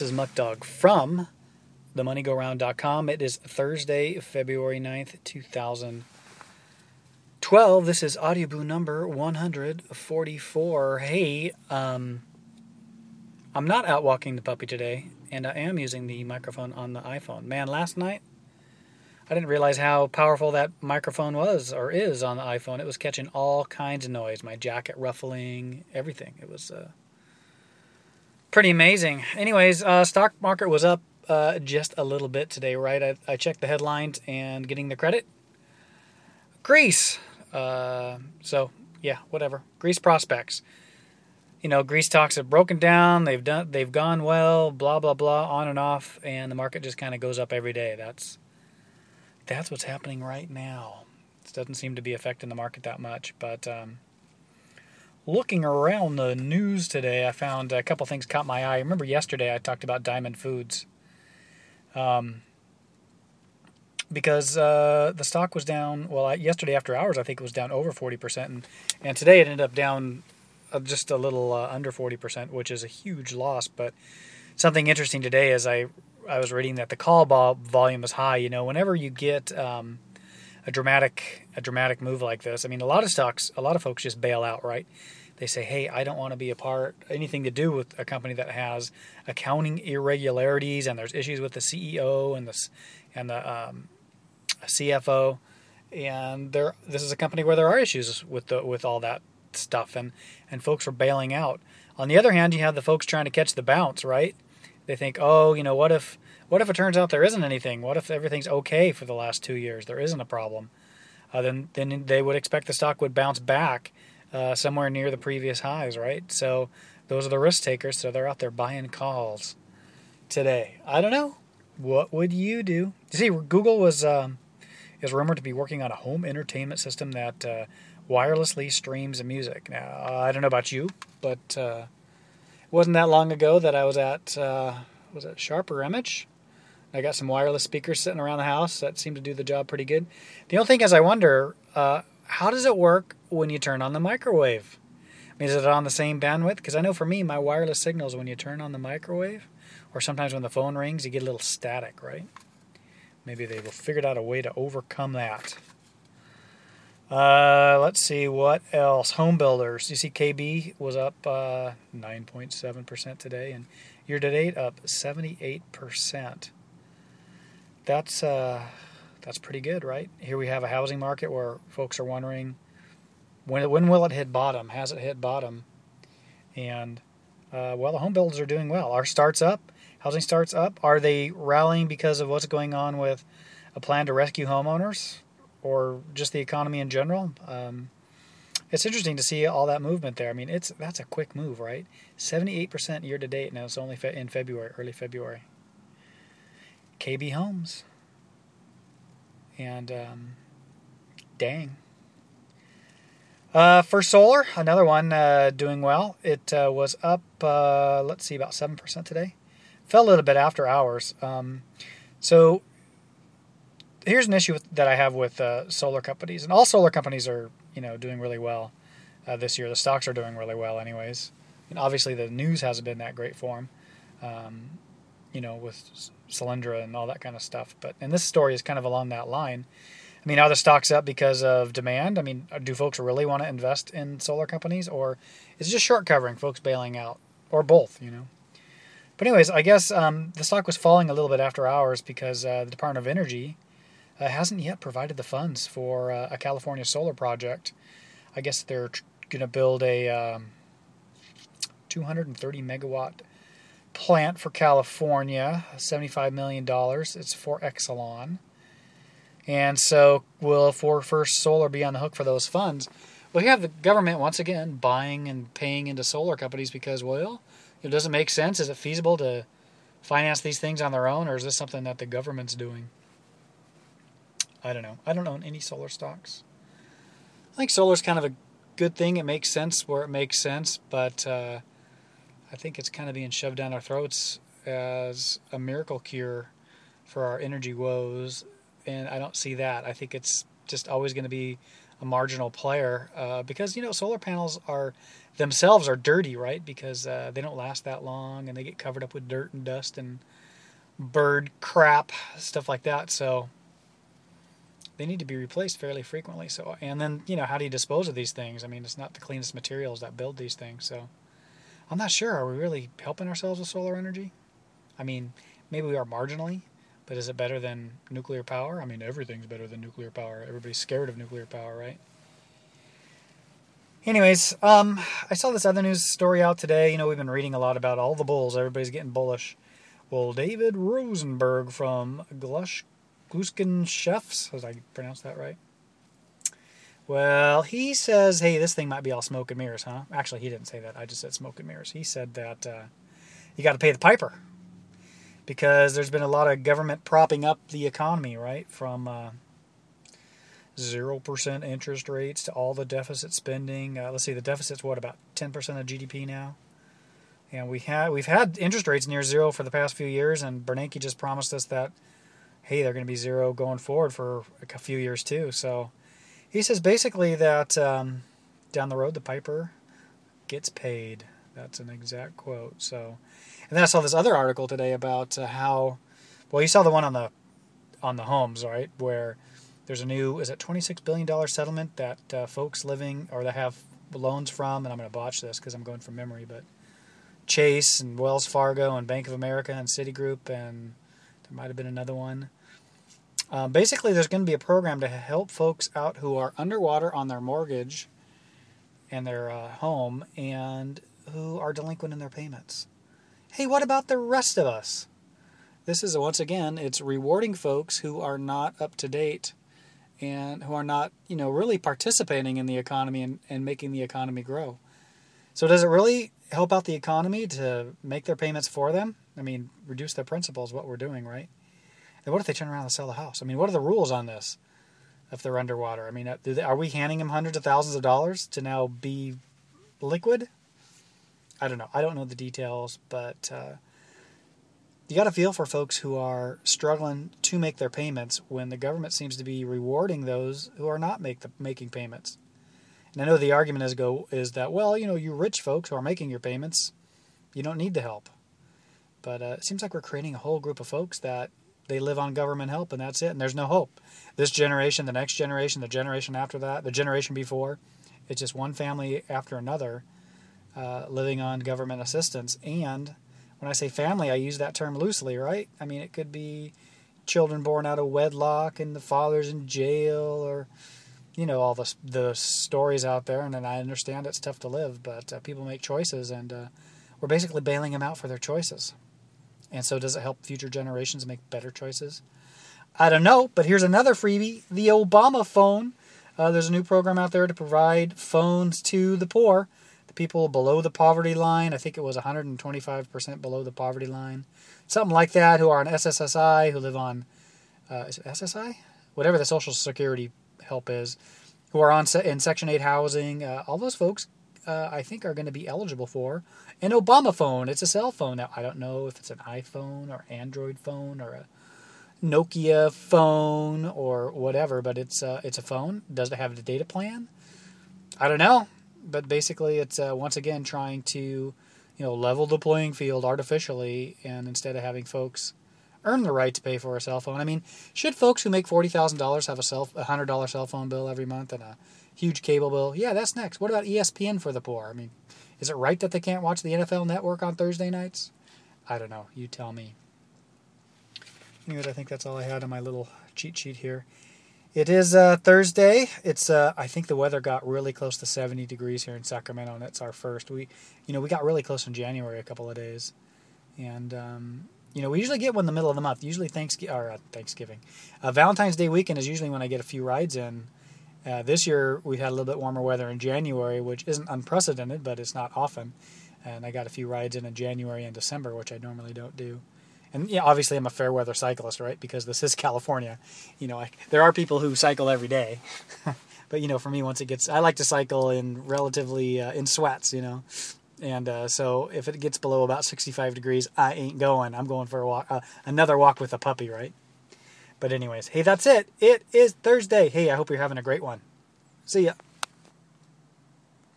This is Muck Dog from themoneyGoRound.com. It is Thursday, February 9th, 2012. This is Audioboo number 144. Hey, I'm not out walking the puppy today, and I am using the microphone on the iPhone. Man, last night, I didn't realize how powerful that microphone was, or is, on the iPhone. It was catching all kinds of noise, my jacket ruffling, everything. It was pretty amazing. Anyways, stock market was up just a little bit today, right? I checked the headlines and getting the credit. Greece. So, yeah, whatever. Greece prospects. You know, Greece talks have broken down. They've gone well, blah, blah, blah, on and off. And the market just kind of goes up every day. That's what's happening right now. This doesn't seem to be affecting the market that much, but looking around the news today, I found a couple things caught my eye. Remember yesterday I talked about Diamond Foods, because the stock was down. Well, yesterday after hours, I think it was down over 40%, and today it ended up down just a little under 40%, which is a huge loss. But something interesting today is I was reading that the call volume is high. You know, whenever you get a dramatic move like this, I mean, a lot of folks just bail out, right? They say, hey, I don't want to be anything to do with a company that has accounting irregularities, and there's issues with the CEO and the CFO, and this is a company where there are issues with all that stuff, and folks are bailing out. On the other hand, you have the folks trying to catch the bounce, right? They think, oh, you know, what if it turns out there isn't anything? What if everything's okay for the last 2 years? There isn't a problem. Then they would expect the stock would bounce back somewhere near the previous highs, right? So those are the risk takers. So they're out there buying calls today. I don't know. What would you do? You see, Google is rumored to be working on a home entertainment system that wirelessly streams music. Now, I don't know about you, but it wasn't that long ago that I was at was it Sharp or Image? I got some wireless speakers sitting around the house that seem to do the job pretty good. The only thing is, I wonder, how does it work when you turn on the microwave? I mean, is it on the same bandwidth? Because I know for me, my wireless signals, when you turn on the microwave, or sometimes when the phone rings, you get a little static, right? Maybe they will figure out a way to overcome that. Let's see, what else? Home builders. You see KB was up 9.7% today, and year-to-date up 78%. That's pretty good, right? Here we have a housing market where folks are wondering, when will it hit bottom? Has it hit bottom? And, well, the home builders are doing well. Our starts up. Housing starts up. Are they rallying because of what's going on with a plan to rescue homeowners, or just the economy in general? It's interesting to see all that movement there. I mean, that's a quick move, right? 78% year to date. Now it's only in February, early February. KB Homes. And dang. For solar, another one doing well. It was up, let's see, about 7% today. Fell a little bit after hours. So here's an issue that I have with solar companies, and all solar companies are, doing really well this year. The stocks are doing really well, anyways. And obviously, the news hasn't been that great for them, with Solyndra and all that kind of stuff. And this story is kind of along that line. I mean, are the stocks up because of demand? I mean, do folks really want to invest in solar companies, or is it just short covering, folks bailing out, or both? But anyways, I guess the stock was falling a little bit after hours because the Department of Energy hasn't yet provided the funds for a California solar project. I guess they're going to build a 230 megawatt plant for California, $75 million. It's for Exelon. And so will First Solar be on the hook for those funds? Well, you have the government, once again, buying and paying into solar companies because, well, it doesn't make sense. Is it feasible to finance these things on their own, or is this something that the government's doing? I don't know. I don't own any solar stocks. I think solar's kind of a good thing. It makes sense where it makes sense, but I think it's kind of being shoved down our throats as a miracle cure for our energy woes, and I don't see that. I think it's just always going to be a marginal player because solar panels are themselves are dirty, right? Because they don't last that long and they get covered up with dirt and dust and bird crap, stuff like that. So they need to be replaced fairly frequently. So, and then how do you dispose of these things? I mean, it's not the cleanest materials that build these things. So I'm not sure. Are we really helping ourselves with solar energy? I mean, maybe we are marginally, but is it better than nuclear power? I mean, everything's better than nuclear power. Everybody's scared of nuclear power, right? Anyways, I saw this other news story out today. We've been reading a lot about all the bulls. Everybody's getting bullish. Well, David Rosenberg from Gluskin Chefs, as I pronounce that right? Well, he says, hey, this thing might be all smoke and mirrors, huh? Actually, he didn't say that. I just said smoke and mirrors. He said that you got to pay the piper because there's been a lot of government propping up the economy, right? From 0% interest rates to all the deficit spending. Let's see, the deficit's what, about 10% of GDP now? And we've had interest rates near zero for the past few years, and Bernanke just promised us that, hey, they're going to be zero going forward for a few years too. So he says basically that down the road the piper gets paid. That's an exact quote. So, and then I saw this other article today about how, well, you saw the one on the homes, right, where there's a new, is it $26 billion settlement that folks living or that have loans from, and I'm going to botch this because I'm going from memory, but Chase and Wells Fargo and Bank of America and Citigroup, and there might have been another one. Basically, there's going to be a program to help folks out who are underwater on their mortgage and their home and who are delinquent in their payments. Hey, what about the rest of us? This is, once again, it's rewarding folks who are not up to date and who are not, really participating in the economy and making the economy grow. So does it really help out the economy to make their payments for them? I mean, reduce their principal is what we're doing, right? And what if they turn around and sell the house? I mean, what are the rules on this if they're underwater? I mean, are we handing them hundreds of thousands of dollars to now be liquid? I don't know. I don't know the details, but you got to feel for folks who are struggling to make their payments when the government seems to be rewarding those who are not making payments. And I know the argument is that, well, you rich folks who are making your payments, you don't need the help. But it seems like we're creating a whole group of folks that they live on government help, and that's it, and there's no hope. This generation, the next generation, the generation after that, the generation before, it's just one family after another living on government assistance. And when I say family, I use that term loosely, right? I mean, it could be children born out of wedlock and the father's in jail, or all the stories out there. And then I understand it's tough to live, but people make choices, and we're basically bailing them out for their choices. And so does it help future generations make better choices? I don't know, but here's another freebie, the Obama phone. There's a new program out there to provide phones to the poor, the people below the poverty line. I think it was 125% below the poverty line. Something like that, who are on SSSI, who live on, is it SSI? Whatever the Social Security help is, who are in Section 8 housing. All those folks, I think, are going to be eligible for an Obama phone. It's a cell phone. Now, I don't know if it's an iPhone or Android phone or a Nokia phone or whatever, but it's a phone. Does it have a data plan? I don't know. But basically, it's once again trying to level the playing field artificially, and instead of having folks earn the right to pay for a cell phone. I mean, should folks who make $40,000 have a $100 cell phone bill every month and a huge cable bill? Yeah, that's next. What about ESPN for the poor? I mean, is it right that they can't watch the NFL Network on Thursday nights? I don't know. You tell me. Anyways, I think that's all I had on my little cheat sheet here. It is Thursday. It's I think the weather got really close to 70 degrees here in Sacramento, and it's our first. We got really close in January a couple of days, and we usually get one in the middle of the month. Usually Thanksgiving, Valentine's Day weekend is usually when I get a few rides in. This year we had a little bit warmer weather in January, which isn't unprecedented, but it's not often. And I got a few rides in January and December, which I normally don't do. And yeah, obviously I'm a fair weather cyclist, right? Because this is California. There are people who cycle every day, but for me, I like to cycle in relatively in sweats, And so if it gets below about 65 degrees, I ain't going. I'm going for a walk, another walk with a puppy, right? But anyways, hey, that's it. It is Thursday. Hey, I hope you're having a great one. See ya.